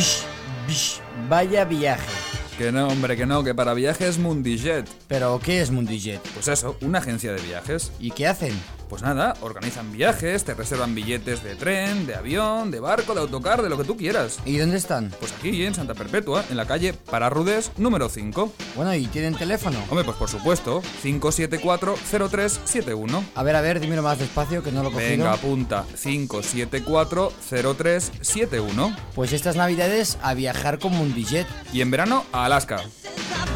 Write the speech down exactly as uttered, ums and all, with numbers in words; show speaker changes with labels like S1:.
S1: Bish, bish, vaya viaje.
S2: Que no, hombre, que no, que para viajes Mundijet.
S1: ¿Pero qué es Mundijet?
S2: Pues eso, una agencia de viajes.
S1: ¿Y qué hacen?
S2: Pues nada, organizan viajes, te reservan billetes de tren, de avión, de barco, de autocar, de lo que tú quieras.
S1: ¿Y dónde están?
S2: Pues aquí, en Santa Perpetua, en la calle Pararrudes número cinco.
S1: Bueno, ¿y tienen teléfono?
S2: Hombre, pues por supuesto, cinco siete cuatro cero tres siete uno.
S1: A ver, a ver, dímelo más despacio, que no lo he cogido.
S2: Venga, apunta, cinco siete cuatro cero tres siete uno.
S1: Pues estas navidades a viajar con Mundijet.
S2: Y en verano, a Alaska.